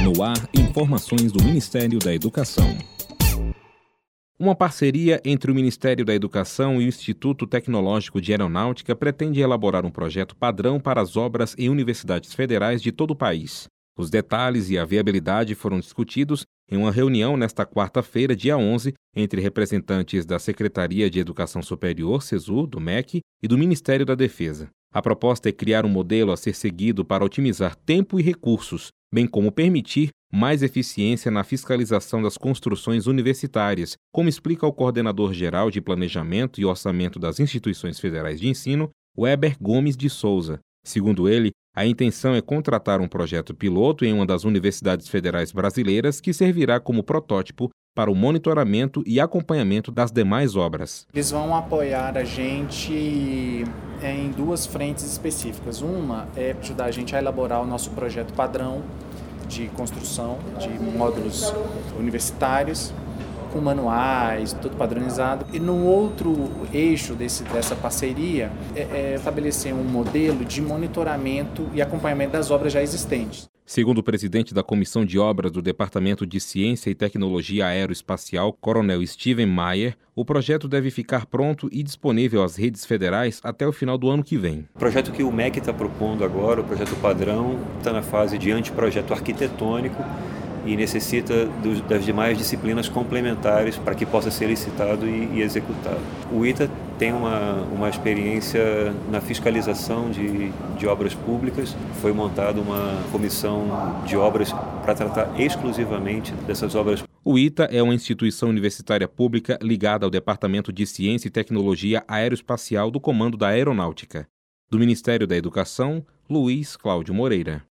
No ar, informações do Ministério da Educação. Uma parceria entre o Ministério da Educação e o Instituto Tecnológico de Aeronáutica pretende elaborar um projeto padrão para as obras em universidades federais de todo o país. Os detalhes e a viabilidade foram discutidos em uma reunião nesta quarta-feira, dia 11, entre representantes da Secretaria de Educação Superior, SESU, do MEC, e do Ministério da Defesa. A proposta é criar um modelo a ser seguido para otimizar tempo e recursos, bem como permitir mais eficiência na fiscalização das construções universitárias, como explica o coordenador-geral de Planejamento e Orçamento das Instituições Federais de Ensino, Weber Gomes de Souza. Segundo ele, a intenção é contratar um projeto piloto em uma das universidades federais brasileiras que servirá como protótipo para o monitoramento e acompanhamento das demais obras. Eles vão apoiar a gente em duas frentes específicas. Uma é ajudar a gente a elaborar o nosso projeto padrão de construção de módulos universitários, com manuais, tudo padronizado. E no outro eixo dessa parceria é estabelecer um modelo de monitoramento e acompanhamento das obras já existentes. Segundo o presidente da Comissão de Obras do Departamento de Ciência e Tecnologia Aeroespacial, Coronel Steven Mayer, o projeto deve ficar pronto e disponível às redes federais até o final do ano que vem. O projeto que o MEC está propondo agora, o projeto padrão, está na fase de anteprojeto arquitetônico e necessita das demais disciplinas complementares para que possa ser licitado e executado. O ITA tem uma experiência na fiscalização de obras públicas. Foi montada uma comissão de obras para tratar exclusivamente dessas obras. O ITA é uma instituição universitária pública ligada ao Departamento de Ciência e Tecnologia Aeroespacial do Comando da Aeronáutica. Do Ministério da Educação, Luiz Cláudio Moreira.